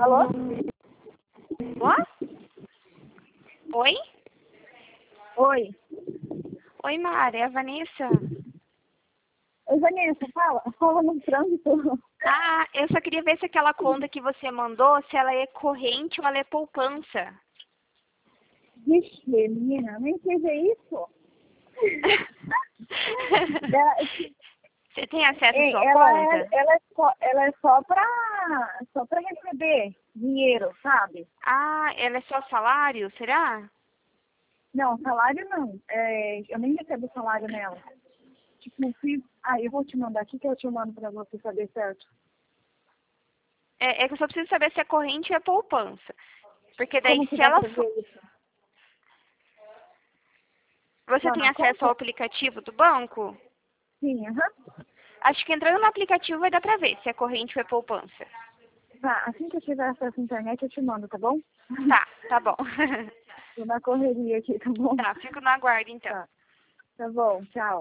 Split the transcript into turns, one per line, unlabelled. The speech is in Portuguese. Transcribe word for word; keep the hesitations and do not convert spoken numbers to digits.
Alô?
Ó? Oi?
Oi.
Oi, Mara, é a Vanessa.
Oi, Vanessa, fala. Fala no trânsito.
Ah, eu só queria ver se aquela conta que você mandou, se ela é corrente ou ela é poupança.
Vixe, menina, nem sei ver isso. ela,
Você tem acesso à
Ei,
sua
ela,
conta?
é, ela, é só, ela é só pra, só pra receber dinheiro, sabe?
Ah, ela é só salário, será?
Não, salário não. É, eu nem recebo salário nela. Tipo, se... Ah, eu vou te mandar aqui que eu te mando pra você saber certo.
É, é que eu só preciso saber se é corrente ou é poupança. Porque daí
Como que
se
dá
ela
pra
for...
ver isso?
Você
Lá
tem
na
acesso ao
conta?
aplicativo do banco?
Sim, aham.
Acho que entrando no aplicativo vai dar pra ver se é corrente ou é poupança.
Tá, assim que eu tiver acesso à internet eu te mando, tá bom?
Tá, tá bom.
Tô na correria aqui, tá bom?
Tá, fico no aguardo então.
Tá, tá bom, tchau.